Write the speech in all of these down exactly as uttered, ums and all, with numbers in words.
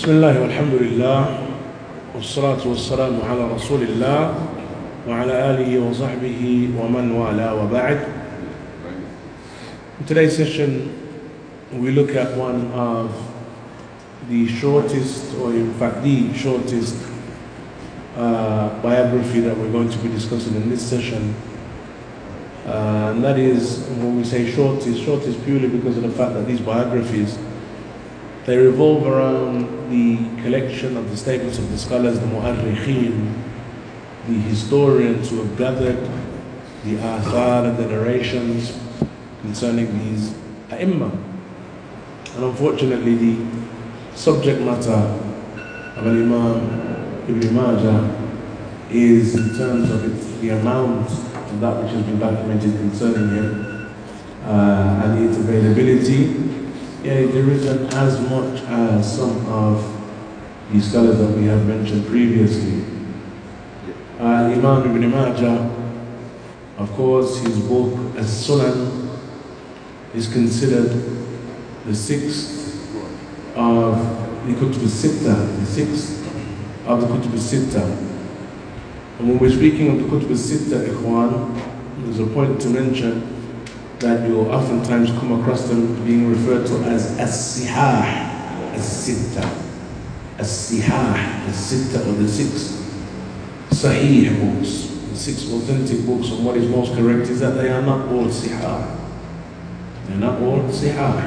بسم الله والحمد لله والصلاة والسلام على رسول الله وعلى آله وصحبه ومن والاه وبعد. In today's session we look at one of the shortest, or in fact the shortest uh, biography that we're going to be discussing in this session. Uh, and that is, when we say shortest, shortest purely because of the fact that these biographies, they revolve around the collection of the statements of the scholars, the mu'arrikhin, the historians who have gathered the athar and the narrations concerning these a'imma. And unfortunately, the subject matter of Imam Ibn Majah is, in terms of it, the amount of that which has been documented concerning him uh, and its availability. Yeah, there isn't as much as some of the scholars that we have mentioned previously. Uh, Imam Ibn Majah, of course, his book As-Sunan is considered the sixth of the Kutub As-Sitta, the sixth of the Kutub As-Sitta. And when we're speaking of the Kutub As-Sitta, Ikhwan, there's a point to mention that you'll oftentimes come across them being referred to as As-Sihah As-Sitta. As-Sihah As-Sitta, or the six Sahih books, the six authentic books. And what is most correct is that they are not all Sihah. They're not all Sihah.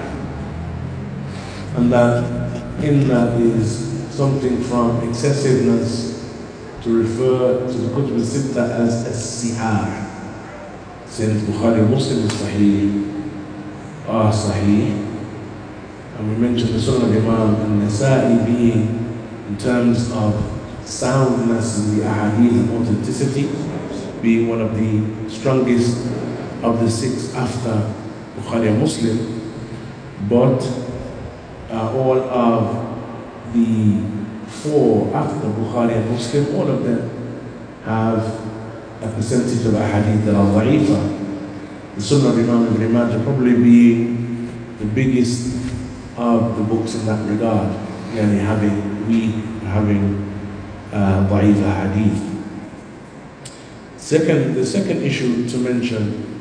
And that in that is something from excessiveness to refer to the Kutub As-Sitta as As-Sihah. Saying Bukhari Muslim is Sahih, are Sahih. And we mentioned the Sunan of Imam al-Nasa'i being, in terms of soundness in the ahadith and authenticity, being one of the strongest of the six after Bukhari and Muslim. But uh, all of the four after Bukhari and Muslim, all of them have a percentage of ahadith that are dha'ifa. The Sunnah of Imam Ibn Majah probably being the biggest of the books in that regard, yani having weak, having uh, dha'if ahadith. Second, the second issue to mention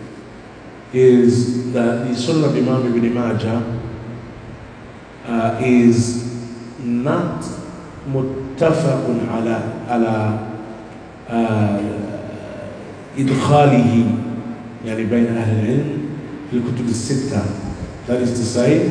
is that the Sunnah of Imam Ibn Majah uh, is not muttafaqun ala ala uh, إدخاله يعني بين أهل العلم في الكتب الستة. That is to say,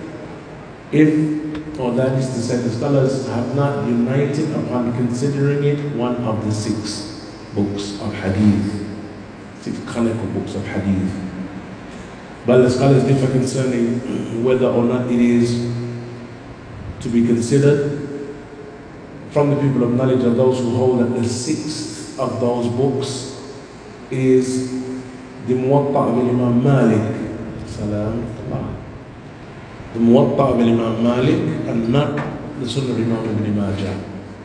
if, or that is to say, the scholars have not united upon considering it one of the six books of hadith, six canonical books of hadith. But the scholars differ concerning whether or not it is to be considered. From the people of knowledge are those who hold that the sixth of those books is the Muwatta of Imam Malik, salam Allah. The Muwatta of Imam Malik, and not the Sunnah of Imam Ibn Majah.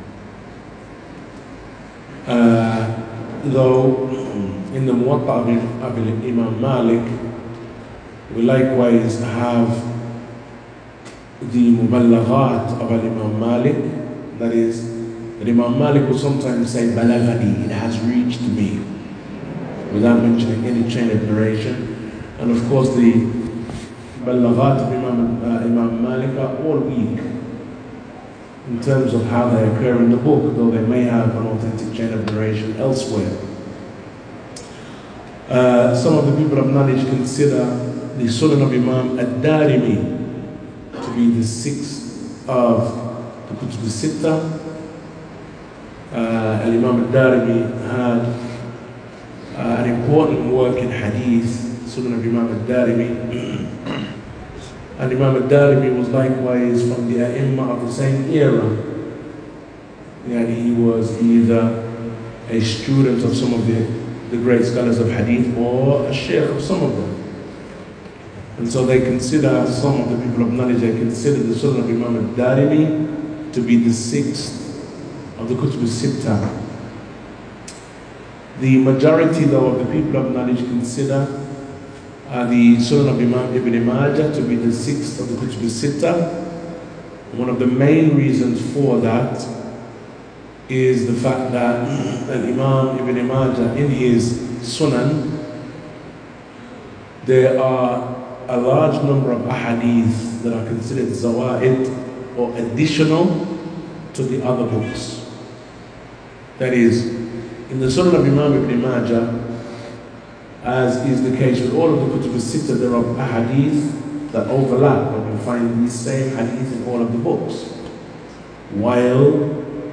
Uh, though in the Muwatta of Imam Malik, we likewise have the Muballaghat of Imam Malik. That is, that Imam Malik will sometimes say, Balagani, it has reached me, without mentioning any chain of narration. And of course the Ballaghat of Imam, uh, Imam Malik are all weak in terms of how they occur in the book, though they may have an authentic chain of narration elsewhere. Uh, some of the people of knowledge consider the Sunan of Imam Ad-Darimi to be the sixth of the Kutub As-Sitta. Uh, Imam Ad-Darimi had Uh, an important work in hadith, Sunan of Imam Ad-Darimi. And Imam Ad-Darimi was likewise from the A'imma of the same era. Yani he was either a student of some of the, the great scholars of hadith or a sheikh of some of them. And so they consider, some of the people of knowledge, they consider the Sunan of Imam Ad-Darimi to be the sixth of the Kutub As-Sitta. The majority, though, of the people of knowledge consider uh, the Sunan of Imam Ibn Majah to be the sixth of the Kutub As-Sitta. One of the main reasons for that is the fact that Imam Ibn Majah in his Sunan, there are a large number of ahadith that are considered zawa'id or additional to the other books. That is, in the Sunan of Imam Ibn Majah, as is the case with all of the Kutub al-Sitta, there are ahadith that overlap, and you find these same hadith in all of the books. While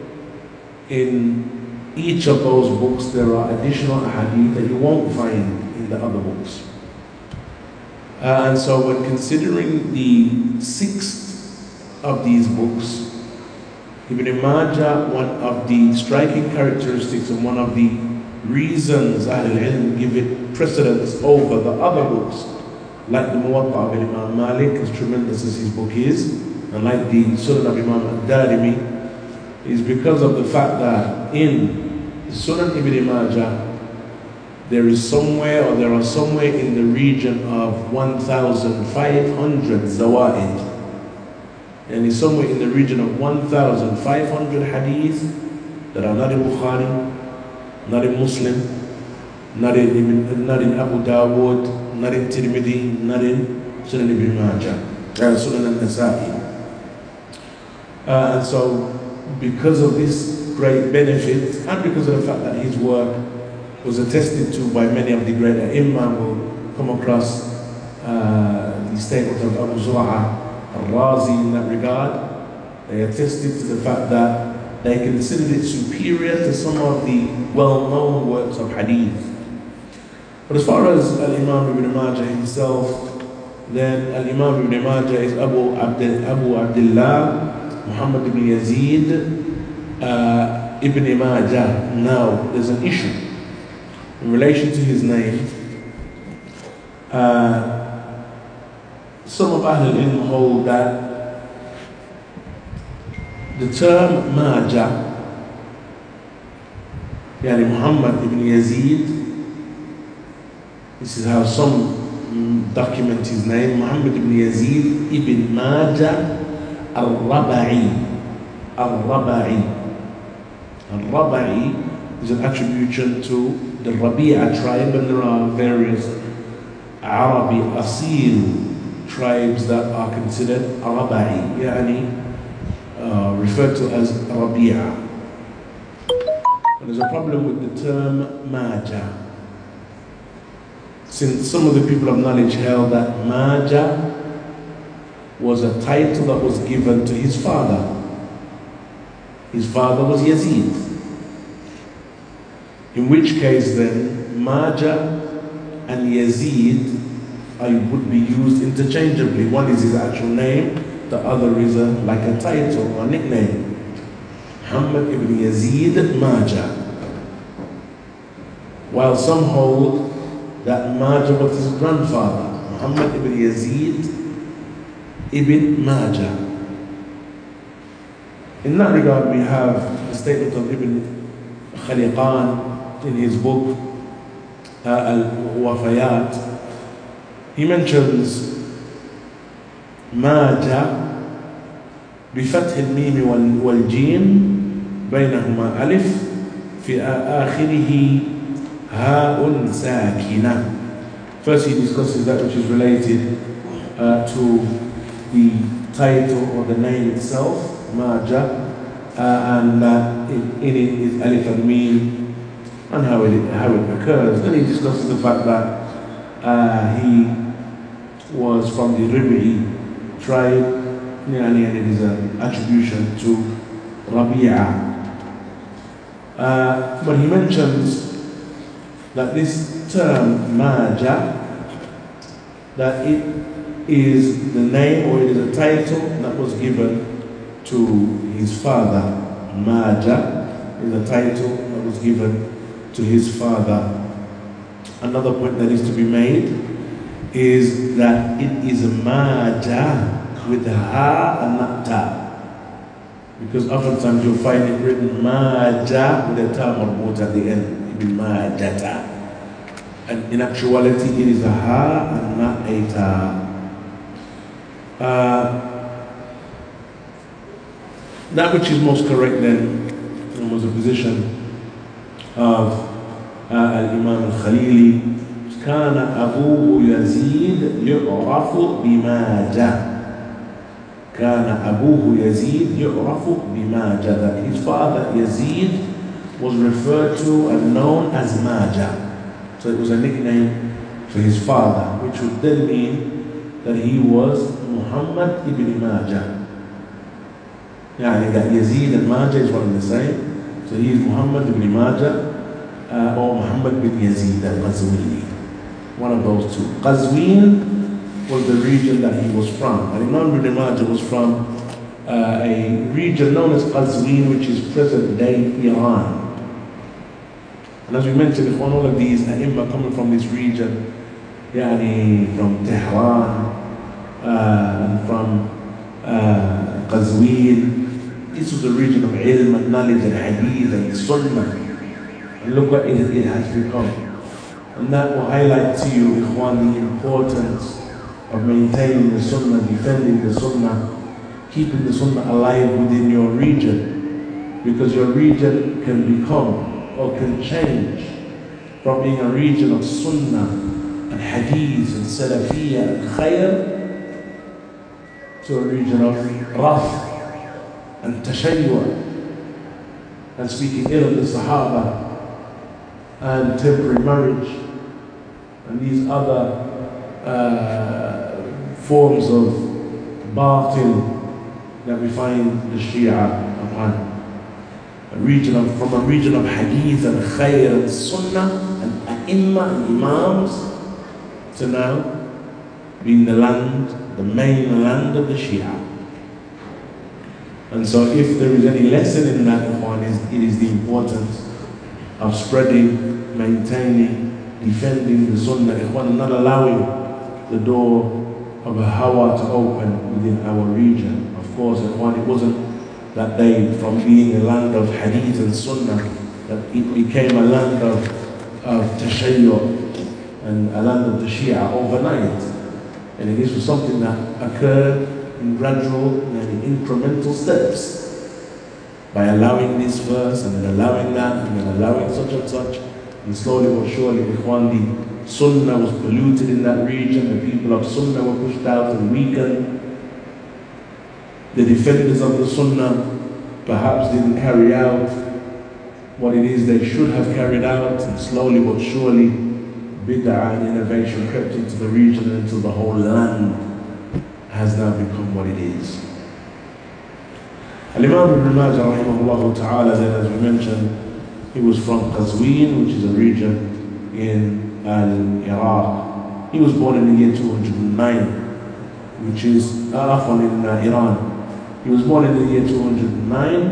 in each of those books there are additional ahadith that you won't find in the other books. Uh, and so when considering the sixth of these books, Ibn Majah, one of the striking characteristics and one of the reasons Ahlul Ilm give it precedence over the other books, like the Muwatta of Imam Malik, as tremendous as his book is, and like the Sunan of Imam Ad-Darimi, is because of the fact that in Sunan Ibn Majah, there is somewhere, or there are somewhere in the region of one thousand five hundred zawa'id. And it's somewhere in the region of one thousand five hundred hadith that are not in Bukhari, not in Muslim, not in, not in Abu Dawood, not in Tirmidhi, not in Sunan Ibn Majah, uh, Sunan al-Nasa'i. Uh, and so, because of this great benefit, and because of the fact that his work was attested to by many of the great Imam, will come across uh, the statement of Abu Zur'a al-Razi in that regard. They attested to the fact that they considered it superior to some of the well-known works of hadith. But as far as Al-Imam Ibn Majah himself, then Al-Imam Ibn Majah is Abu, Abdul, Abu Abdullah Muhammad ibn Yazid uh, Ibn Majah. Now, there's an issue in relation to his name. Uh, some of Ahlul Ilm hold that the term Majah, yani Muhammad ibn Yazid, this is how some document his name, Muhammad ibn Yazid ibn Majah al-Raba'i. Al-Raba'i. Al-Raba'i is an attribution to the Rabi'a tribe, and there are various Arabi Asil tribes that are considered Raba'i, yani uh, referred to as Rabi'a. But there's a problem with the term Majah, since some of the people of knowledge held that Majah was a title that was given to his father. His father was Yazid. In which case then, Majah and Yazid are, would be used interchangeably. One is his actual name, the other is a, like a title or a nickname. Muhammad ibn Yazid Majah. While some hold that Majah was his grandfather, Muhammad ibn Yazid ibn Majah. In that regard, we have the statement of Ibn Khaliqan in his book uh, Al-Wafayat. He mentions Majah بفتح الميم والجيم بينهما ألف في آخره هاء ساكنة. First he discusses that which is related uh, to the title or the name itself, Majah, uh, and that uh, in it is Alif and Mim, and how it, how it occurs. Then he discusses the fact that uh, he was from the Rib'i tribe, and it is an attribution to Rabi'a. Uh, but he mentions that this term Majah, that it is the name or it is a title that was given to his father. Majah is a title that was given to his father. Another point that is to be made is that it is a Majah with ha and not ta. Because oftentimes you'll find it written Majah with a ta marbut at the end. It will be Majata. And in actuality it is a ha and not a ta. Uh, that which is most correct then was a position of uh, Al-Imam Al-Khalili. كان أبوه يزيد يعرف بماجة. كان أبوه يزيد يعرف بماجة. That his father Yazid was referred to and known as Maja. So it was a nickname for his father, which would then mean that he was Muhammad ibn Maja. Yani that Yazid and Maja is one and the same. So he is Muhammad ibn Maja uh, or Muhammad bin Yazid al-Qazwini. One of those two. Qazwin was the region that he was from. And Imam ibn Majah was from uh, a region known as Qazwin, which is present-day Iran. And as we mentioned, all of these A'imma coming from this region, yani from Tehran, uh, and from uh, Qazwin. This was a region of ilm and knowledge and hadith and sunnah. And look what it, it has become. And that will highlight to you, Ikhwan, the importance of maintaining the sunnah, defending the sunnah, keeping the sunnah alive within your region. Because your region can become or can change from being a region of sunnah and hadith and salafiyah and khayr to a region of raf and tashayyu' and speaking ill of the Sahaba and temporary marriage and these other uh, forms of batil that we find the Shia upon. A region of, from a region of hadith and khayr and sunnah and a'imma and imams to now being the land, the main land of the Shia. And so if there is any lesson in that one, it is the importance of spreading, maintaining, defending the sunnah, and not allowing the door of a hawa to open within our region. Of course, it wasn't that day from being a land of hadith and sunnah that it became a land of, of tashayyu' and a land of the Shia overnight. And this was something that occurred in gradual and incremental steps. By allowing this verse and then allowing that and then allowing such and such, and slowly but surely, the sunnah was polluted in that region, the people of sunnah were pushed out and weakened. The defenders of the sunnah perhaps didn't carry out what it is they should have carried out, and slowly but surely, bid'ah and innovation crept into the region until the whole land has now become what it is. Al-Imam ibn Majah rahimahullah ta'ala, then as we mentioned, he was from Qazwin, which is a region in Iraq. He was born in the year two hundred nine, which is uh, in uh, Iran. He was born in the year two hundred nine,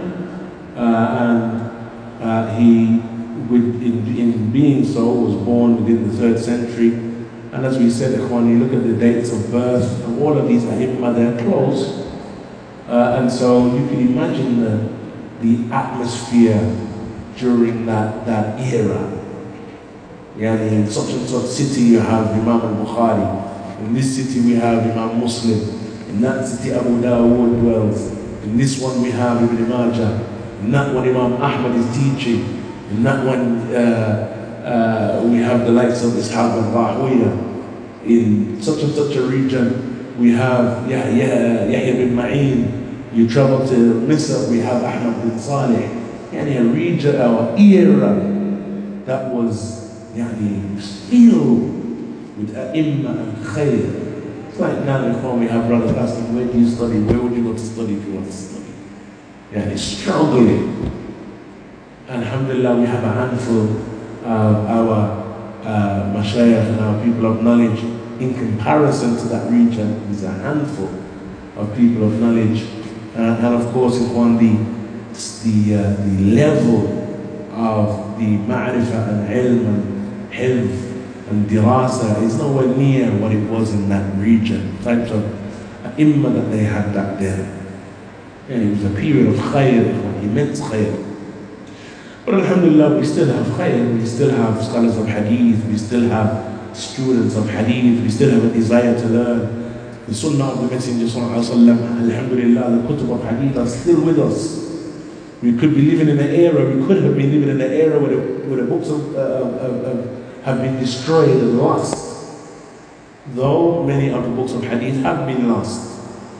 uh, and uh, he, with, in, in being so, was born within the third century. And as we said, Ikhwan, you look at the dates of birth, and all of these A'imma, they're close. Uh, and so you can imagine the, the atmosphere during that, that era. Yani in such and such city you have Imam al-Bukhari. In this city we have Imam Muslim. In that city Abu Dawood dwells. In this one we have Ibn Majah. In that one Imam Ahmad is teaching. In that one uh, uh, we have the likes of Ishaq al-Rahwiyah. In such and such a region we have Yahya, Yahya bin Ma'in. You travel to Misr, we have Ahmad bin Salih. Yani a region, our era that was yani, filled with A'imma and Khayr. It's like now when we have brothers asking, where do you study? Where would you go to study if you want to study? Yani struggling. And alhamdulillah, we have a handful of our uh, mashayikh and our people of knowledge. In comparison to that region, is a handful of people of knowledge. Uh, and of course, it's one the the uh, the level of the ma'rifah and ilm and hifz and dirasa is nowhere near what it was in that region. Types of imma that they had back then. And it was a period of khayr, immense khayr. But alhamdulillah, we still have khayr, we still have scholars of hadith, we still have students of hadith, we still have a desire to learn. the Sunnah of the Messenger Sallallahu Alhamdulillah, the Kutub of Hadith are still with us. We could be living in an era, we could have been living in an era where the, where the books of, uh, uh, uh, have been destroyed and lost. Though many of the books of Hadith have been lost.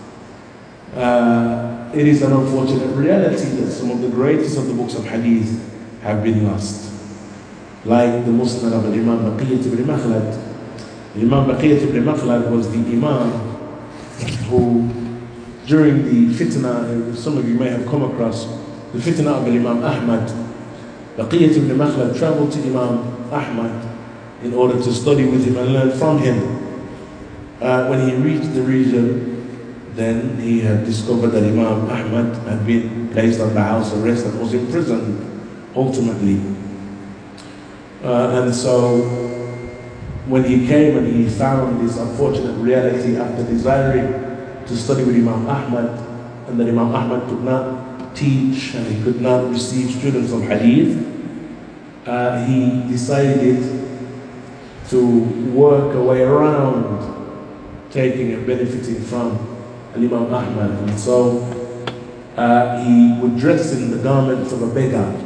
Uh, it is an unfortunate reality that some of the greatest of the books of Hadith have been lost. Like the Musnad of Imam Baqiyat ibn Makhlad. Imam Baqiyat ibn Makhlad was the Imam who, during the fitna, some of you may have come across, the fitna of Imam Ahmad. Baqiyat ibn Makhlad traveled to Imam Ahmad in order to study with him and learn from him. Uh, when he reached the region, then he had discovered that Imam Ahmad had been placed under house arrest and was imprisoned ultimately. Uh, and so when he came and he found this unfortunate reality after desiring to study with Imam Ahmad, and that Imam Ahmad could not teach and he could not receive students of Hadith, uh, he decided to work a way around taking and benefiting from Imam Ahmad. And so uh, he would dress in the garments of a beggar.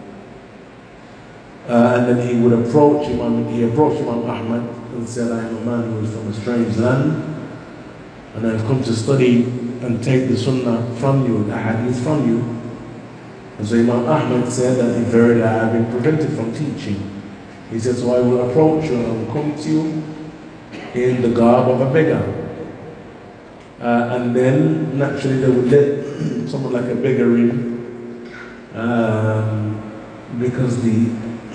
Uh, and then he would approach Imam, he approached Imam Ahmad and said, I am a man who is from a strange land, and I have come to study and take the Sunnah from you, the Hadith from you. And so Imam Ahmad said that in verily I have been prevented from teaching. He said, so I will approach you and I will come to you in the garb of a beggar. Uh, and then naturally they would let someone like a beggar in, um, because the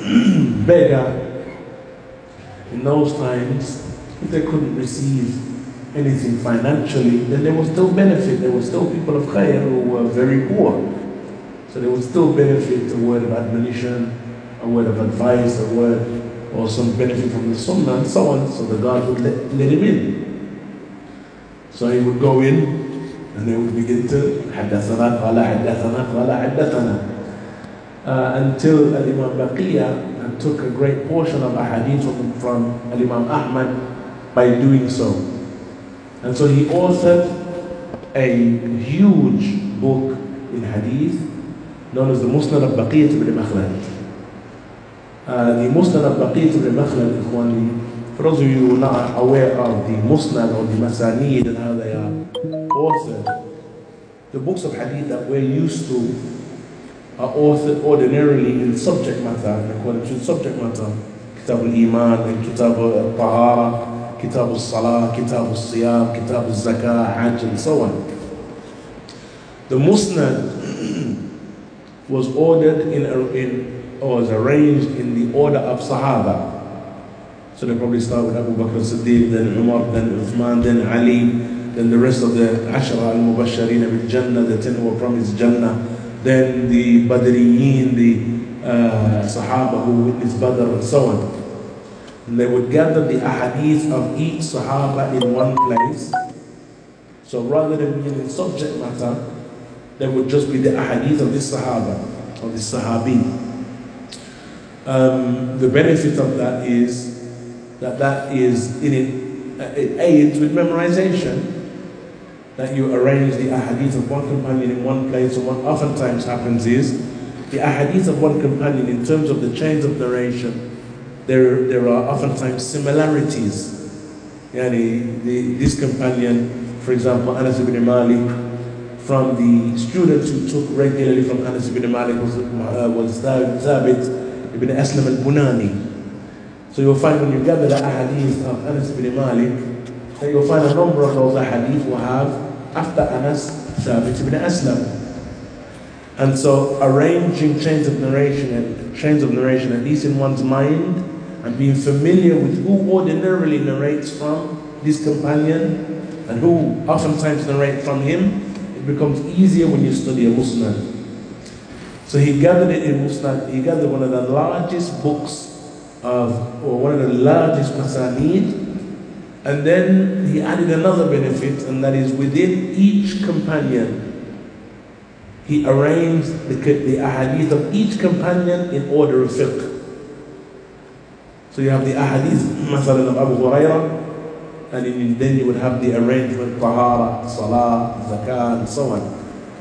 beggar in those times, if they couldn't receive anything financially, then they would still benefit. There were still people of khair who were very poor. So they would still benefit a word of admonition, a word of advice, a word, or some benefit from the Sunnah and so on. So the God would let, let him in. So he would go in and they would begin to حدثنا قال حدثنا قال حدثنا uh, until Imam Baqiyah took a great portion of ahadith from, from Imam Ahmad by doing so. And so he authored a huge book in hadith known as the Musnad of Baqiyat ibn Makhlad. Uh, the Musnad of Baqiyat ibn Makhlad, Ikhwani, for those of you who are not aware of the Musnad or the Masanid and how they are authored, the books of hadith that we're used to are authored ordinarily in subject matter, according to subject matter. Kitab al-Iman, and Kitab al-Tahara, Kitab al-Salah, Kitab al-Siyam, Kitab al-Zakah, Hajj, and so on. The Musnad was ordered in, in or was arranged in the order of Sahaba. So they probably start with Abu Bakr as-Siddiq, then Umar, then Uthman, then Ali, then the rest of the Ashara al-Mubashareen bil Jannah, the ten who were promised Jannah, then the Badriyin, the uh, Sahaba who witnessed Badr, and so on. And they would gather the ahadith of each Sahaba in one place. So rather than being in subject matter, there would just be the ahadith of this Sahaba, or this Sahabi. Um, the benefit of that is that that is in it, it aids with memorization. That you arrange the ahadith of one companion in one place, and what oftentimes happens is the ahadith of one companion in terms of the chains of narration, there, there are oftentimes similarities. Yani the, this companion, for example, Anas ibn Malik, from the students who took regularly from Anas ibn Malik was, uh, was Thabit ibn Aslam al-Bunani. So you'll find when you gather the ahadith of Anas ibn Malik, that you'll find a number of those ahadith will have, after Anas, Thabit ibn Aslam. And so arranging chains of narration and chains of narration, at least in one's mind, and being familiar with who ordinarily narrates from this companion and who oftentimes narrate from him, it becomes easier when you study a Musnad. So he gathered it in Musnad, he gathered one of the largest books of, or one of the largest Masanid, and then he added another benefit, and that is within each companion, he arranged the, the ahadith of each companion in order of fiqh. So you have the ahadith, مثلا of Abu Hurairah, and then you would have the arrangement, tahara, salah, zakah, and so on.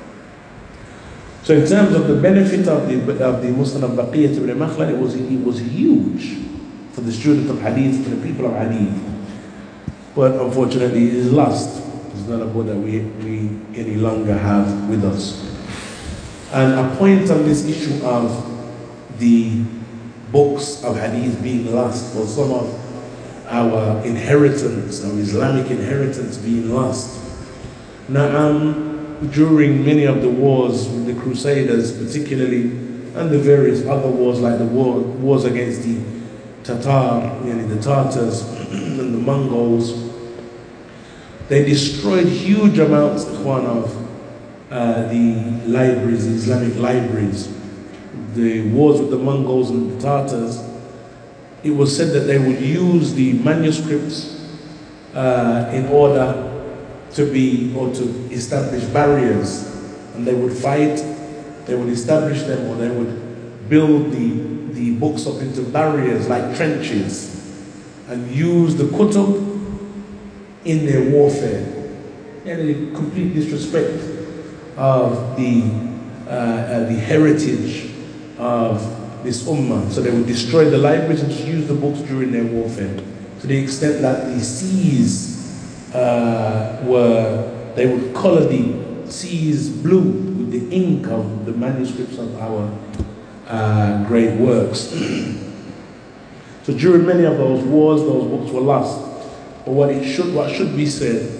So in terms of the benefit of the of the Musnad of Baqiyat ibn Makhlad, it was it was huge for the student of hadith, for the people of hadith. But unfortunately, it is lost. It's not a book that we we any longer have with us. And a point on this issue of the books of hadith being lost, or some of our inheritance, our Islamic inheritance being lost. Now, um, during many of the wars with the Crusaders, particularly, and the various other wars like the war, wars against the Tatar, you know, the Tartars and the Mongols, they destroyed huge amounts ikhwan, of uh, the libraries, the Islamic libraries. The wars with the Mongols and the Tartars, it was said that they would use the manuscripts uh, in order to be, or to establish barriers. And they would fight, they would establish them, or they would build the, the books up into barriers like trenches and use the kutub in their warfare. And a complete disrespect of the, uh, uh, the heritage of this ummah. So they would destroy the libraries and just use the books during their warfare, to the extent that the seas uh, were, they would color the seas blue with the ink of the manuscripts of our uh, great works. So during many of those wars, those books were lost. But what it should, what should be said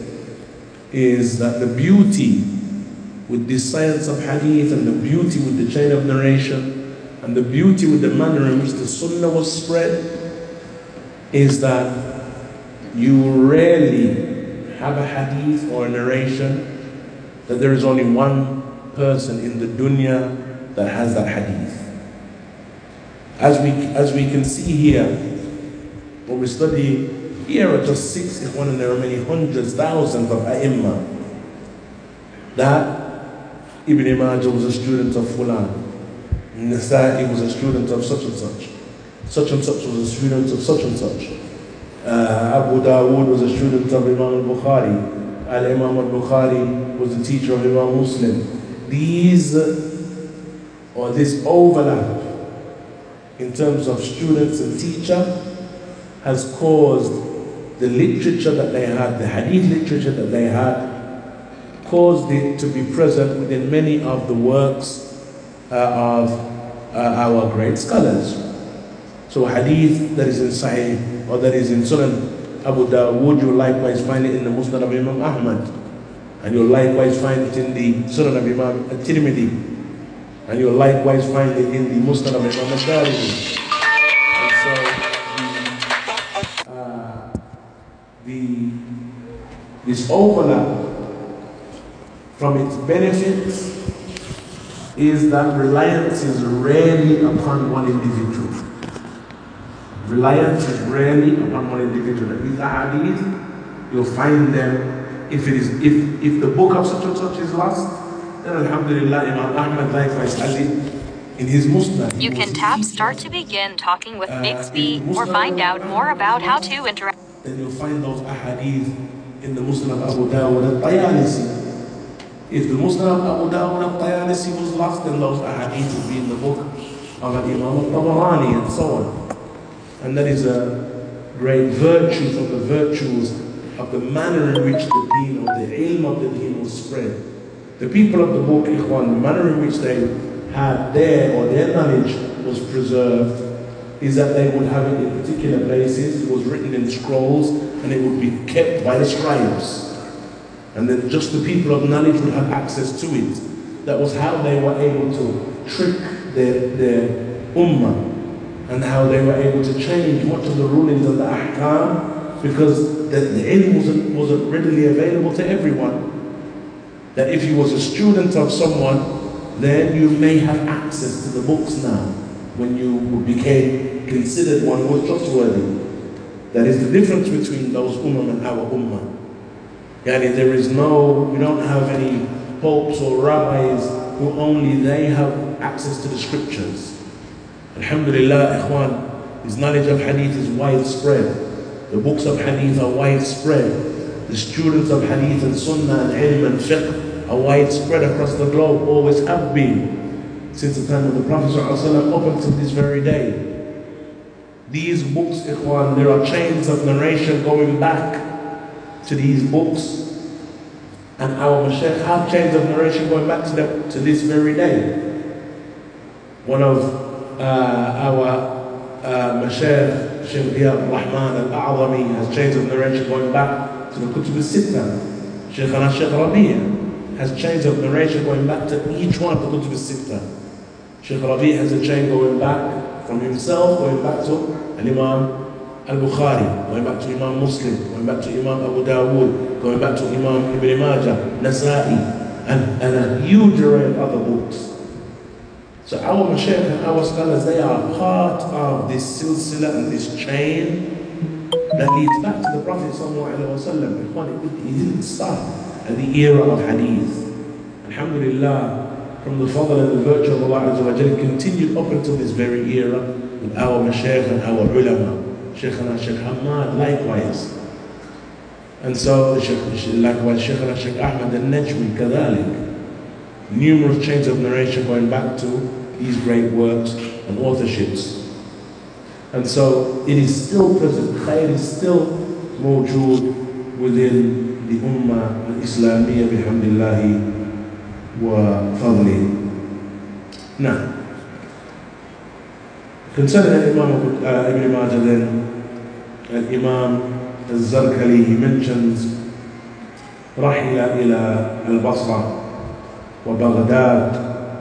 is that the beauty with the science of hadith, and the beauty with the chain of narration, and the beauty with the manner in which the sunnah was spread, is that you rarely have a hadith or a narration that there is only one person in the dunya that has that hadith. As we, as we can see here, when we study, here are just six, if one, and there are many hundreds, thousands of ai that Ibn Majah was a student of Fulan, Nasa'i was a student of such and such, such and such was a student of such and such, uh, Abu Dawood was a student of Imam al-Bukhari, Al-Imam al-Bukhari was a teacher of Imam Muslim. These, uh, or this overlap in terms of students and teacher has caused the literature that they had, the hadith literature that they had, caused it to be present within many of the works uh, of uh, our great scholars. So hadith that is in Sahih, or that is in Sunan Abu Dawood, you'll likewise find it in the Musnad of Imam Ahmad, and you'll likewise find it in the Sunan of Imam At-Tirmidhi, and you'll likewise find it in the Musnad of Imam Al-Darimi. And so the, uh, the this overlap, from its benefits, is that reliance is rarely upon one individual. Reliance is rarely upon one individual. These ahadith, you'll find them, if it is, if, if the book of such and such is lost, then alhamdulillah, Imam Ahmad likewise has it in his Musnad. You can tap start to begin talking with uh, Bixby, or find out more about how to interact. Then you'll find those ahadith in the Musnad of Abu Dawud al-Tayalisi. If the Musnad of Abu Dawud al-Tayalisi was lost, then those ahadith would be in the book of Imam al-Tabarani and so on. And that is a great virtue from the virtues of the manner in which the deen, or the ilm of the deen, was spread. The people of the book, ikhwan, the manner in which they had their, or their knowledge was preserved, is that they would have it in particular places. It was written in scrolls, and it would be kept by the scribes. And then just the people of knowledge would have access to it. That was how they were able to trick their, their ummah, and how they were able to change much of the rulings of the ahkam, because the, the ilm wasn't, wasn't readily available to everyone. That if you was a student of someone, then you may have access to the books now, when you became considered one who was trustworthy. That is the difference between those ummah and our ummah. Yani there is no, we don't have any popes or rabbis who only they have access to the scriptures. Alhamdulillah, ikhwan, his knowledge of hadith is widespread. The books of hadith are widespread. The students of hadith and sunnah and ilm and fiqh are widespread across the globe, always have been, since the time of the Prophet ﷺ up until this very day. These books, ikhwan, there are chains of narration going back to these books. And our mashaykh have chains of narration going back to, the, to this very day. One of uh, our uh, mashaykh, Shaykh Diyar Rahman al-A'zami, has chains of narration going back to the Kutub al-Sitta. Shaykh Shaykh Rabi' has chains of narration going back to each one of the Kutub al-Sitta. Shaykh Rabi' has a chain going back from himself, going back to Al-Imam Al-Bukhari, going back to Imam Muslim, going back to Imam Abu Dawood, going back to Imam Ibn Majah, Nasa'i, and, and a huge array of other books. So our mashaykh and our scholars, they are part of this silsila and this chain that leads back to the Prophet ﷺ. It didn't start at the era of hadith. Alhamdulillah, from the fadl and the virtue of Allah Azza wa Jalla, continued up until this very era with our mashaykh and our ulama. Shaykhana Shaykh Hamad likewise. And so likewise Shaykhana Shaykh Ahmad al-Najmi kadhalik. Numerous chains of narration going back to these great works and authorships. And so it is still present, khair is still mawjood within the Ummah al-Islamiyya bihamdillahi wa fadli. Now, concerning Imam uh, Ibn Majah then, Imam al-Zarkali, he mentions رحل إلى البصرة وبغداد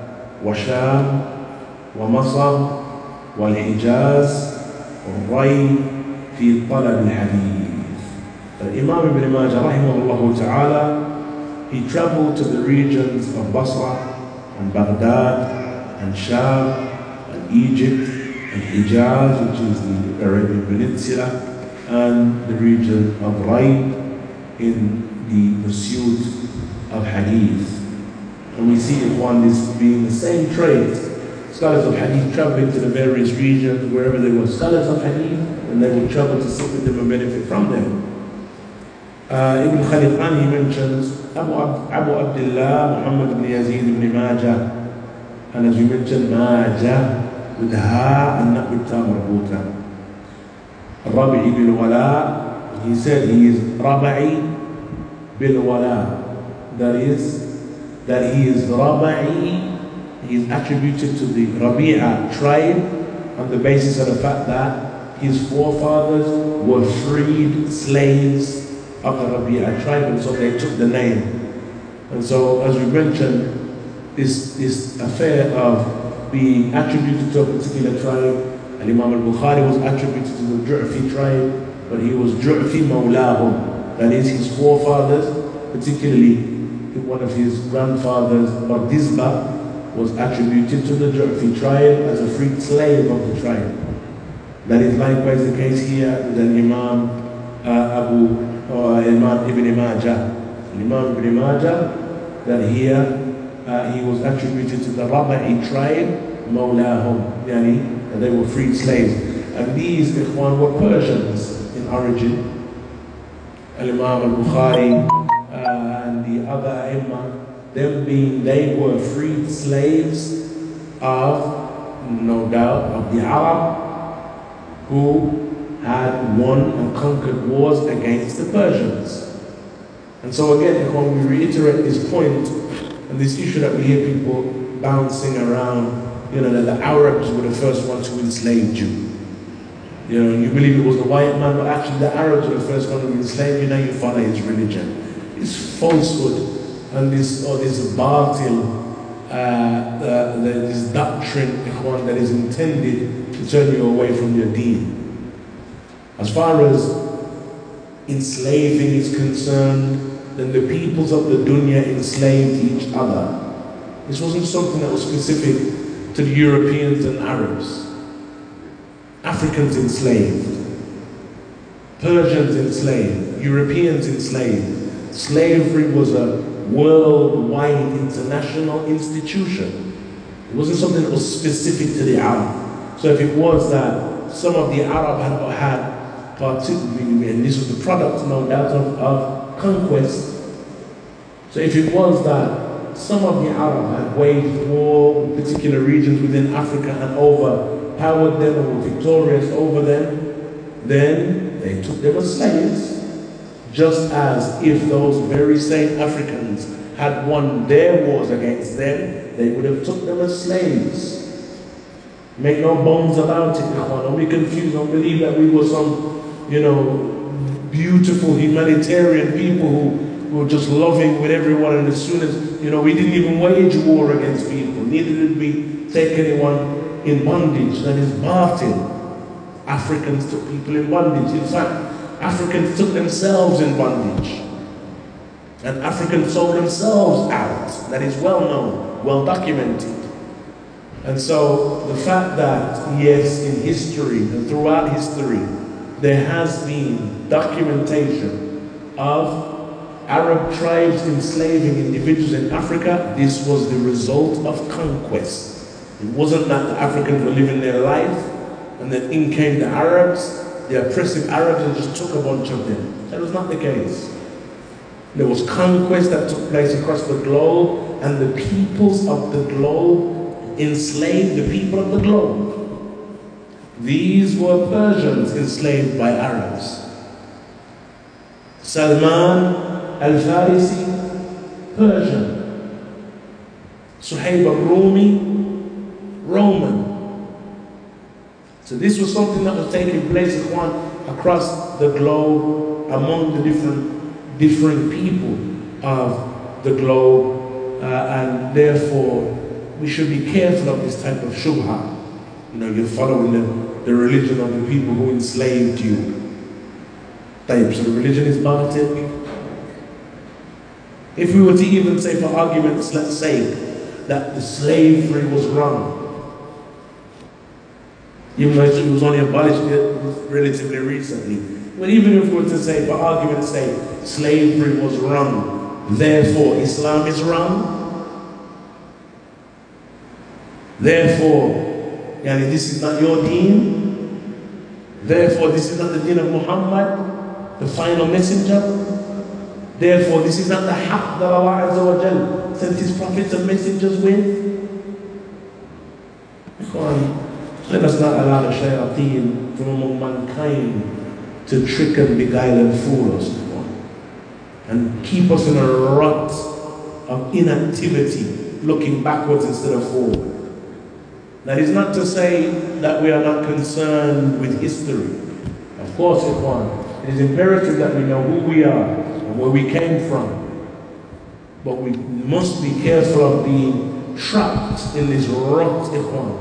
وشام ومصر والحجاز والري في طلب الحديث. Imam Ibn Majah rahimahullah ta'ala, he traveled to the regions of Basra and Baghdad and Sham and Egypt and Hijaz, which is the Arabian Peninsula, and the region of Rai in the pursuit of hadith. And we see one this being the same trait. Scholars of hadith traveling to the various regions, wherever there were scholars of hadith, and they would travel to sit with them and benefit from them. Uh, Ibn Khalifan, he mentions Abu, Ab Abu Abdullah Muhammad ibn Yazid ibn Majah, and as we mentioned, Majah with the ha and not with ta marbuta. Rabi'i bil wala, he said he is Rabi'i bil wala. That is, that he is Rabi'i, he is attributed to the Rabi'a tribe on the basis of the fact that his forefathers were freed slaves of the Rabi'a tribe, and so they took the name. And so, as we mentioned, this, this affair of being attributed to a particular tribe, and Imam al-Bukhari was attributed to the Ju'fi tribe, but he was Ju'fi Mawlahum, that is, his forefathers, particularly one of his grandfathers, Bardizbah, was attributed to the Ju'fi tribe as a freed slave of the tribe. That is likewise the case here with an Imam uh, Abu or Imam Ibn Majah. Imam Ibn Majah, that here uh, he was attributed to the Rabi'i tribe, Mawlahum, yani, and they were freed slaves. And these Ikhwan were Persians in origin. Al-Imam al-Bukhari uh, and the other A'immah, them being, they were freed slaves of, no doubt, of the Arab who had won and conquered wars against the Persians. And so again, when we reiterate this point and this issue that we hear people bouncing around, you know, that the Arabs were the first ones who enslaved you. You know, you believe it was the white man, but actually the Arabs were the first ones who enslaved you, now you follow his religion. It's falsehood and this, or this batil, uh, the, the, this doctrine that is intended to turn you away from your deen. As far as enslaving is concerned, then the peoples of the dunya enslaved each other. This wasn't something that was specific to the Europeans and Arabs. Africans enslaved, Persians enslaved, Europeans enslaved. Slavery was a worldwide international institution. It wasn't something that was specific to the Arab. So if it was that some of the Arab had, had particularly and this was the product, no doubt, of, of conquest. So if it was that some of the Arab had waged war in particular regions within Africa and overpowered them or were victorious over them, then they took them as slaves. Just as if those very same Africans had won their wars against them, they would have took them as slaves. Make no bones about it, don't be confused, don't believe that we were some, you know, beautiful humanitarian people who were just loving with everyone, and as soon as, you know, we didn't even wage war against people, neither did we take anyone in bondage. That is batil. Africans took people in bondage. In fact, Africans took themselves in bondage. And Africans sold themselves out. That is well known, well documented. And so the fact that, yes, in history and throughout history, there has been documentation of Arab tribes enslaving individuals in Africa, this was the result of conquest. It wasn't that the Africans were living their life and then in came the Arabs, the oppressive Arabs, and just took a bunch of them. That was not the case. There was conquest that took place across the globe, and the peoples of the globe enslaved the people of the globe. These were Persians enslaved by Arabs. Salman al-Farisi, Persian. Suhaib al-Rumi, Roman. So this was something that was taking place across the globe among the different, different people of the globe, uh, and therefore we should be careful of this type of shubha. You know, you're following the, the religion of the people who enslaved you. Type. So the religion is batil. If we were to even say, for argument's sake, that the slavery was wrong, even though it was only abolished relatively recently, but even if we were to say, for argument's sake, slavery was wrong, therefore Islam is wrong, therefore, yani, this is not your deen, therefore this is not the deen of Muhammad, the final messenger, therefore this is not the haqq that Allah Azza wa Jal sent his prophets and messengers with. Let us not allow the shayateen from among mankind to trick and beguile and fool us, and keep us in a rut of inactivity, looking backwards instead of forward. That is not to say that we are not concerned with history. Of course, Ikhwan, it is imperative that we know who we are and where we came from. But we must be careful of being trapped in this rut, Ikhwan.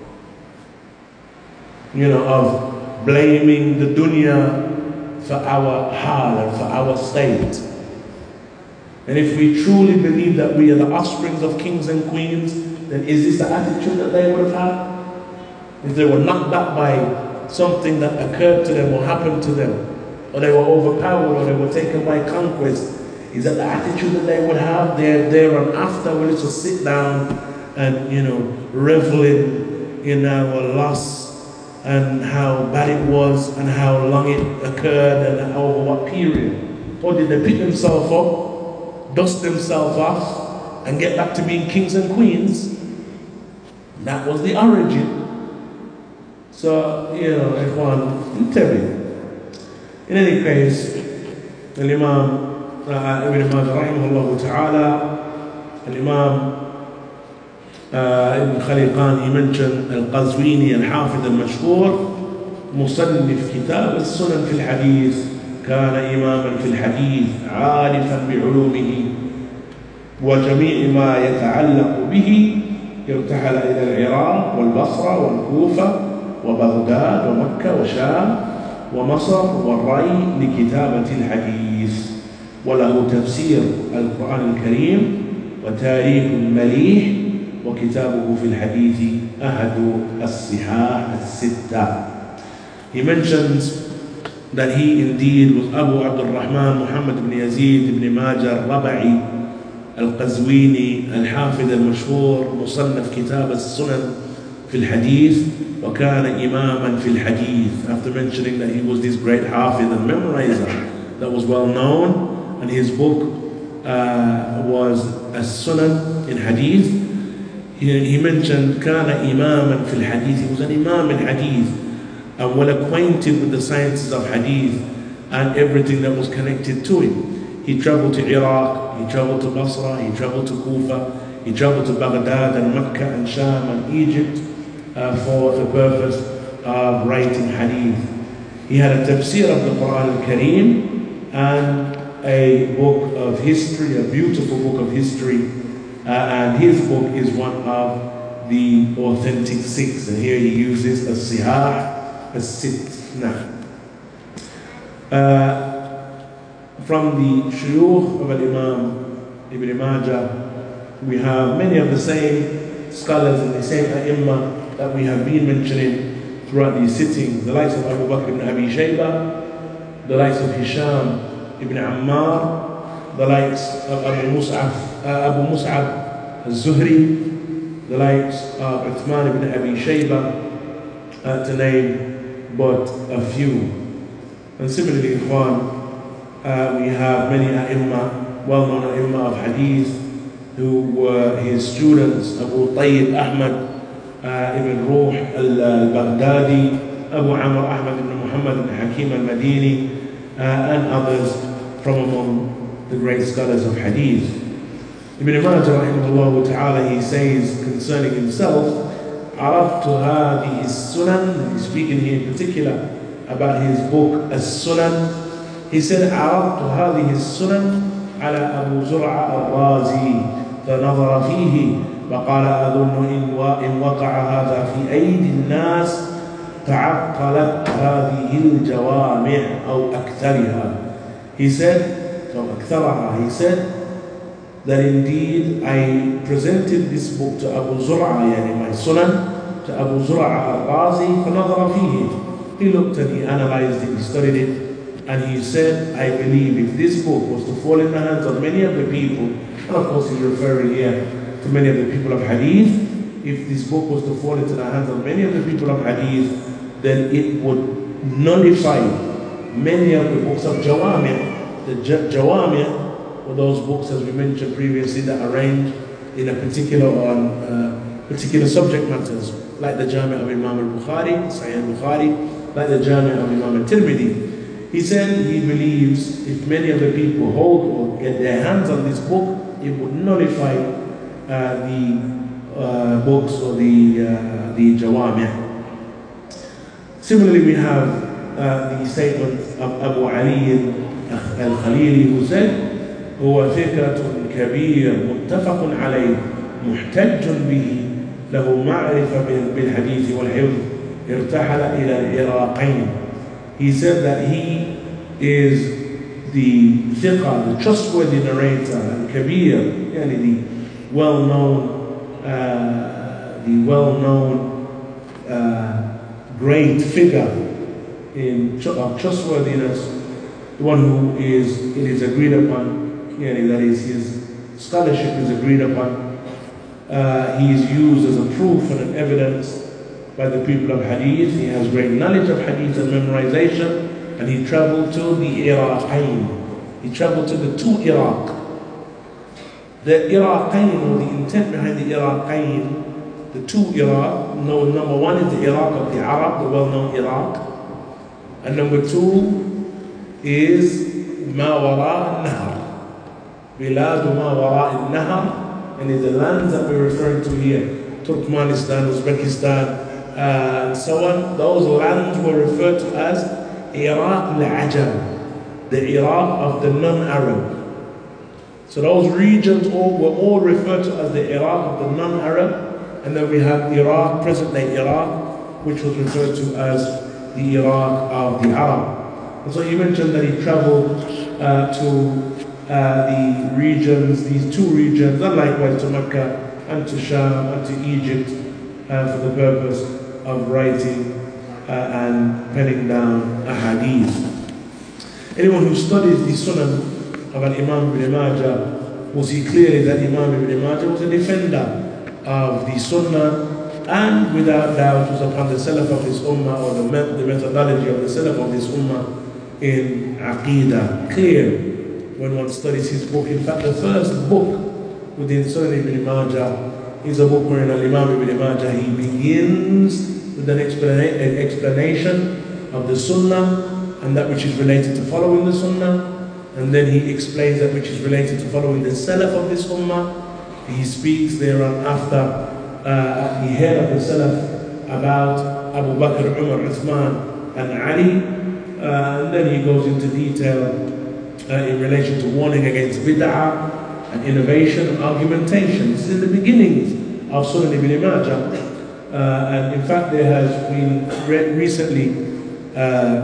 You know, of blaming the dunya for our hal and for our state. And if we truly believe that we are the offsprings of kings and queens, then is this the attitude that they would have had? If they were knocked back by something that occurred to them or happened to them, or they were overpowered or they were taken by conquest, is that the attitude that they would have there, there and after? Will it just sit down and, you know, revel in, in our loss and how bad it was and how long it occurred and over what period? Or did they pick themselves up, dust themselves off, and get back to being kings and queens? That was the origin. So, you know, Ikhwan, tell me. In any case, Al-Imam uh, Ibn Majah rahimahullah ta'ala, Al-Imam uh, Ibn Khaliqan, he mentioned Al-Qazwini Al-Hafidh Al-Mashhur, مصنف كتاب السنن في الحديث، كان إماما في الحديث عارفا بعلومه وجميع ما يتعلق به، ارتحل إلى العراق والبصرة والكوفة وبغداد ومكة وشام ومصر والري لكتابة الحديث، وله تفسير القرآن الكريم وتاريخ مليح، وكتابه في الحديث أحد الصحاح الستة. He mentions that he indeed was Abu Abdul Rahman Muhammad ibn Yazid ibn Majah al-Raba'i al-Qazwini al-Hafidh al-Mashhur, مصنف كتاب السنن في الحديث وكان إماما في الحديث. After mentioning that he was this great hafiz and memorizer that was well known, and his book uh, was As-Sunan in hadith, he, he mentioned كان إماما في الحديث. He was an imam in hadith and well acquainted with the sciences of hadith and everything that was connected to it. He traveled to Iraq, he traveled to Basra, he traveled to Kufa, he traveled to Baghdad and Mecca and Sham and Egypt uh, for the purpose of writing hadith. He had a tafsir of the Quran al-Kareem and a book of history, a beautiful book of history, uh, and his book is one of the authentic six, and here he uses as-Sihah as-Sitt. Now, uh, from the shuyukh of Imam Ibn Majah, we have many of the same scholars and the same ai that we have been mentioning throughout these sittings, the likes of Abu Bakr ibn Abi Shayba, the likes of Hisham ibn Ammar, the likes of Abu Mus'ab, uh, Abu Mus'ab al-Zuhri, the likes of Uthman ibn Abi Shayba, uh, to name but a few. And similarly, Ikhwan, uh, we have many ai well-known ai of hadith, who were his students, Abu Tayyib Ahmad uh, ibn Ruh al-Baghdadi, Abu Amr Ahmad ibn Muhammad ibn Hakim al-Madini, uh, and others from among the great scholars of hadith. Ibn Majah rahimahullah ta'ala, he says concerning himself, عرفت هذه السنن, he's speaking here in particular about his book As-Sunan. He said عرفت هذه السنن على أبو زرعة الرازي فنظر فيه وقال أظن إن وقع هذا في أيدي الناس تعطلت هذه الجوامع أو أكثرها. He said, so أكثرها, he said that indeed I presented this book to Abu Zur'a, yani my sunan, to Abu Zur'a al-Razi فنظر فيه. He looked and he analyzed it, he studied it, and he said, I believe if this book was to fall in the hands of many of the people, and of course he's referring here to many of the people of hadith, if this book was to fall into the hands of many of the people of hadith, then it would nullify many of the books of Jawami'. The Jawami' were those books, as we mentioned previously, that are arranged in a particular on uh, particular subject matters, like the Jami' of Imam al-Bukhari, Sahih al-Bukhari, like the Jami' of Imam al-Tirmidhi. He said he believes if many of the people hold or get their hands on this book, it would nullify uh, the uh, books or the uh, the Jawami'. Similarly, we have uh, the statement of Abu Ali al-Khalili, who said, هو فكرة كبير متفق عليه محتج به له معرفة بالحديث والحفظ ارتحل إلى العراقين. He said that he is the thiqa, the trustworthy narrator, and kabir, yani the well-known, uh, the well-known uh, great figure in tr of trustworthiness, the one who is it is agreed upon, yani that is his scholarship is agreed upon. Uh, he is used as a proof and an evidence by the people of hadith. He has great knowledge of hadith and memorization, and he traveled to the Iraqain. He traveled to the two Iraq. The Iraqain, or the intent behind the Iraqain, the two Iraq, no, number one is the Iraq of the Arab, the well-known Iraq, and number two is Ma Wara al-Nahar, Bilad Ma Wara al-Nahar, and is the lands that we're referring to here, Turkmenistan, Uzbekistan, Uh, and so on. Those lands were referred to as Iraq al-Ajam, the Iraq of the non-Arab. So those regions all were all referred to as the Iraq of the non-Arab, and then we have Iraq, present-day Iraq, which was referred to as the Iraq of the Arab. And so you mentioned that he traveled uh, to uh, the regions, these two regions, and likewise to Mecca and to Sham and to Egypt uh, for the purpose of writing uh, and penning down a hadith. Anyone who studies the Sunan of an Imam Ibn Majah will see clearly that Imam Ibn Majah was a defender of the Sunnah and without doubt was upon the Salaf of this Ummah, or the, met the methodology of the Salaf of this Ummah in Aqidah. Clear when one studies his book. In fact, the first book within Sunan Ibn Majah is a book wherein Al-Imam Ibn Majah, he begins with an, explana an explanation of the Sunnah and that which is related to following the Sunnah, and then he explains that which is related to following the Salaf of this Ummah. He speaks thereon after uh, at the head of the Salaf about Abu Bakr, Umar, Uthman and Ali, uh, and then he goes into detail uh, in relation to warning against bid'ah and innovation and argumentation. This is in the beginnings of Sunan Ibn Majah, uh, and in fact there has been re recently uh, uh,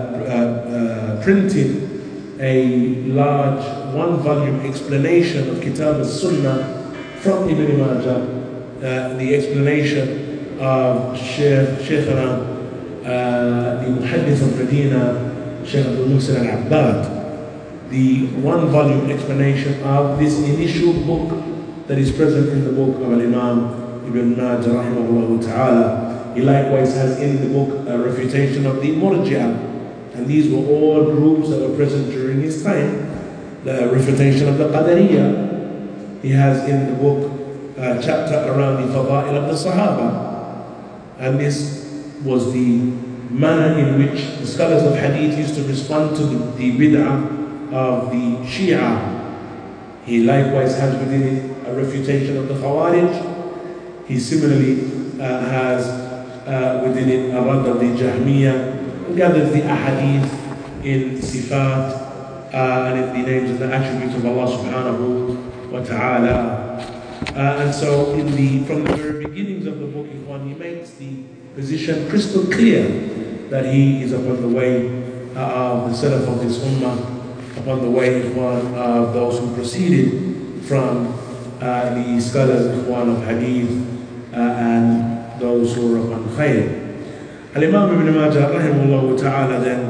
uh, printed a large one-volume explanation of Kitab al-Sunnah from Ibn Majah, uh, the explanation of Sheikh Sheikhana, uh, the Muhaddith of Medina, Sheikh Abdul Muhsin al-Abbad, the one-volume explanation of this initial book that is present in the book of Al-Imam Ibn Majah rahimahullah ta'ala. He likewise has in the book a refutation of the Murji'ah, and these were all groups that were present during his time. The refutation of the Qadariyah. He has in the book a chapter around the Fada'il of the Sahaba, and this was the manner in which the scholars of Hadith used to respond to the, the bid'ah of the Shia. He likewise has within it a refutation of the Khawarij. He similarly uh, has uh, within it a rad of the Jahmiyyah, and gathers the ahadith in Sifat uh, and in the names and the attributes of Allah subhanahu wa ta'ala. Uh, and so in the, from the very beginnings of the book, Ikhwan, he makes the position crystal clear that he is upon the way uh, of the Salaf of this Ummah, upon the way, Ikhwan, of those who proceeded from uh, the scholars, Ikhwan, of Hadith uh, and those who are upon Khayr. Al-Imam Ibn Majah rahimahullah ta'ala then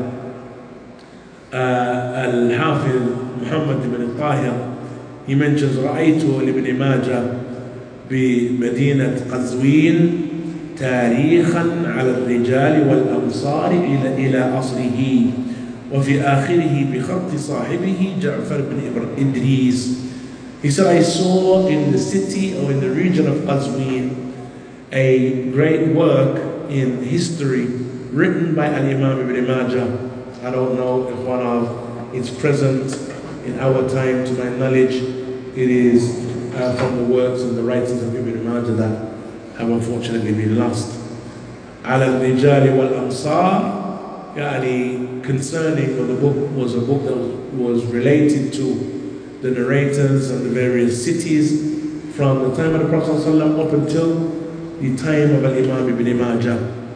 uh, Al-Hafiz Muhammad ibn al-Tahir, he mentions رأيت لابن ماجه بمدينة قزوين تاريخا على الرجال والأمصار إلى إلى عصره وفي آخره بخط صاحبه جعفر بن إدريس. He said, I saw in the city or in the region of Qazwin a great work in history written by Al-Imam Ibn Majah. I don't know if one of its present in our time. To my knowledge, it is uh, from the works and the writings of Ibn Majah that have unfortunately been lost. Ala al-Rijali wal-Amsar, yani concerning, or the book was a book that was related to the narrators and the various cities from the time of the Prophet ﷺ up until the time of Al-Imam Ibn Majah.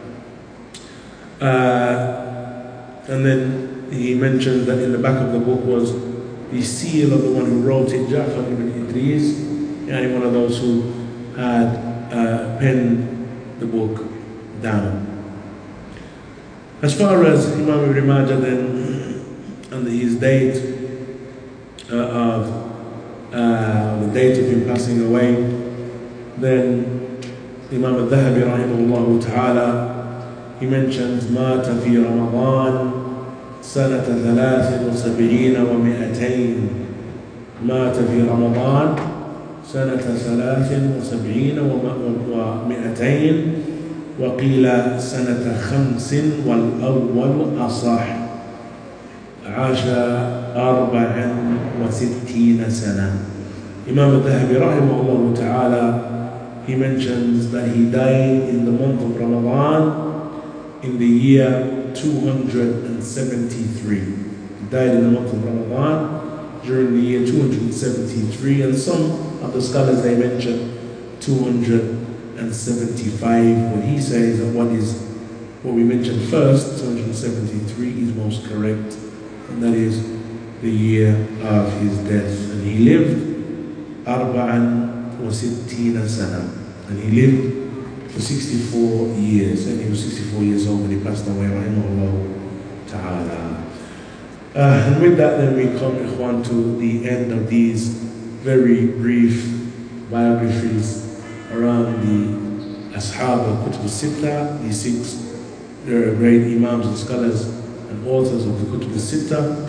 Uh, and then he mentioned that in the back of the book was the seal of the one who wrote it, Ja'far ibn Idris, and one of those who had uh, penned the book down. As far as Imam Ibn Majah then, and his date uh, of uh, the date of him passing away, then Imam al-Dhahabi rahimahullah ta'ala, he mentions مات في رمضان سنة ثلاث وسبعين ومئتين. مات في رمضان سنة ثلاث وسبعين ومئتين وقيل سنة خمس والأول أصح. عاش أربعا وستين سنة. Imam al-Dhahabi rahimahullah ta'ala, he mentions that he died in the month of Ramadan in the year two hundred seventy-three. He died in the month of Ramadan during the year two hundred seventy-three, and some of the scholars, they mention two hundred seventy-five. What he says that what is what we mentioned first, two hundred seventy-three, is most correct, and that is the year of his death. And he lived arba'an wa sittina sana, and he lived for sixty-four years, and he was sixty-four years old when he passed away, rahimahullah ta'ala. Uh, and with that then we come, ikhwan, to the end of these very brief biographies around the Ashab al-Kutub al-Sitta, the six great Imams and scholars and authors of the Kutub al-Sitta.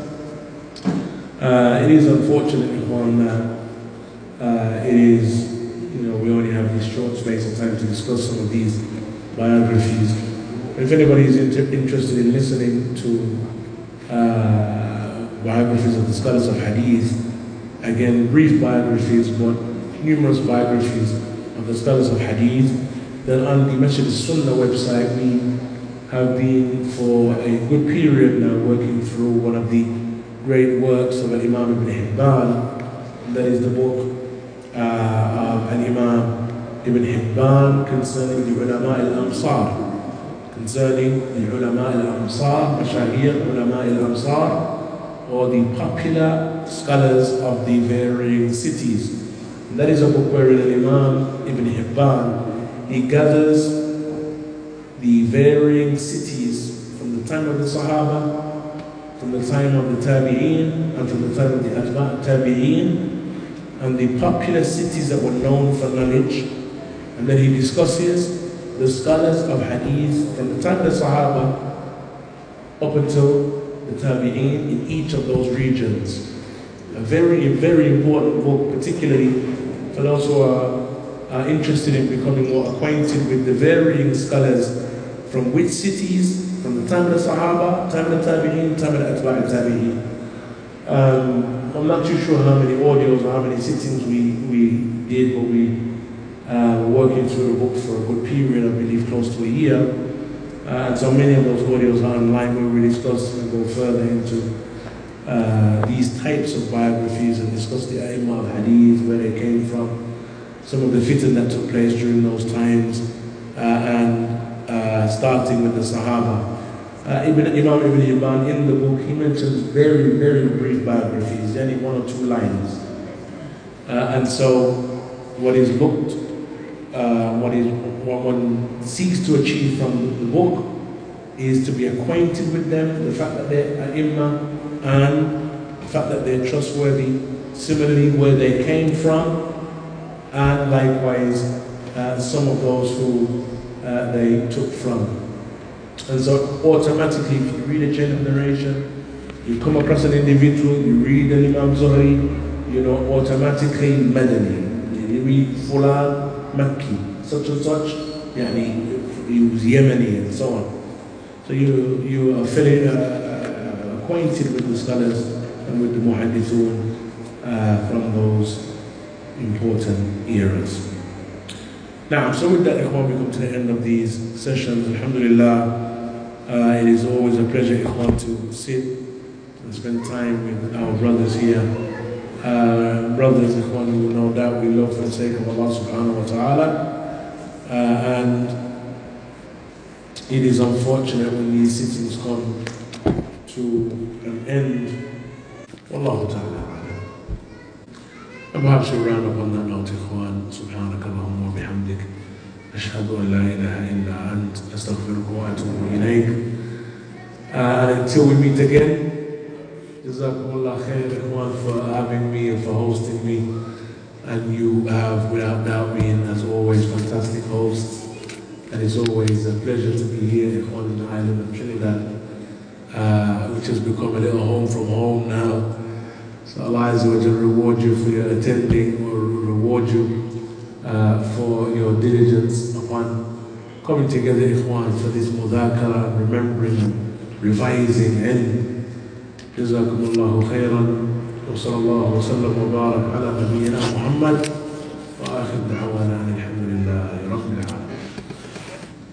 Uh, it is unfortunate, Ikhwan, that uh, it is, you know, we only have this short space of time to discuss some of these biographies. If anybody is inter interested in listening to uh, biographies of the scholars of Hadith, again, brief biographies, but numerous biographies of the scholars of Hadith, then on the Masjid al-Sunnah website, we have been for a good period now working through one of the great works of Imam Ibn Hibban, that is the book uh, of Imam Ibn Hibban concerning the Ulama al-Amsar, concerning the Ulama al-Amsar, Mashahir Ulama al-Amsar, or the popular scholars of the varying cities. And that is a book where Imam Ibn Hibban, he gathers the varying cities from the time of the Sahaba, from the time of the Tabi'een, and from the time of the Atba' Tabi'een, and the popular cities that were known for knowledge. And then he discusses the scholars of Hadith from the time of the Sahaba up until the Tabi'een in each of those regions. A very, very important book, particularly for those who are, are interested in becoming more acquainted with the varying scholars from which cities, from the time of the Sahaba, time of the Tabi'een, time of the Atba' Tabi'een. Um, I'm not too sure how many audios or how many sittings we, we did, but we uh, were working through the book for a good period, I believe close to a year. Uh, and so many of those audios are online where we discuss and go further into uh, these types of biographies and discuss the A'immah of Hadith, where they came from, some of the fitan that took place during those times, uh, and uh, starting with the Sahaba. Uh, Ibn, Imam Ibn Hibban, in the book, he mentions very, very brief biographies, only one or two lines. Uh, and so, what is looked, uh, what is what one seeks to achieve from the book is to be acquainted with them, the fact that they're ai-imma, and the fact that they're trustworthy, similarly where they came from, and likewise uh, some of those who uh, they took from. And so automatically, if you read a chain of narration, you come across an individual, you read an Imam Zuhri, you know, automatically Madani. You read Fulan Makki, such and such, yani, he was Yemeni and so on. So you, you are fairly uh, acquainted with the scholars and with the Muhaddithun uh, from those important eras. Now, so with that, Ikhwan, we come to the end of these sessions. Alhamdulillah. Uh, it is always a pleasure, Ikhwan, to sit and spend time with our brothers here. Uh, brothers, Ikhwan, who no doubt we love for the sake of Allah subhanahu wa ta'ala. Uh, and it is unfortunate when these sittings come to an end. Wallahu ta'ala. And perhaps we'll round up on that note, Ikhwan. Subhanaka Allahumma wa bihamdik. أشهد أن لا إله إلا أنت أستغفرك وأتوب إليك. And until we meet again, Jazakumullah khair, Ikhwan, for having me and for hosting me. And you have, without doubt, been, as always, fantastic hosts. And it's always a pleasure to be here, Ikhwan, in the island of Trinidad, uh, which has become a little home from home now. So Allah Azza wa Jalla reward you for your attending, or reward you Uh, for your diligence upon coming together, Ikhwan, for this mudhakara, remembering, revising, and Jazakumullahu khairan. Wa sallallahu wa sallam wa barak ala nabiyyina Muhammad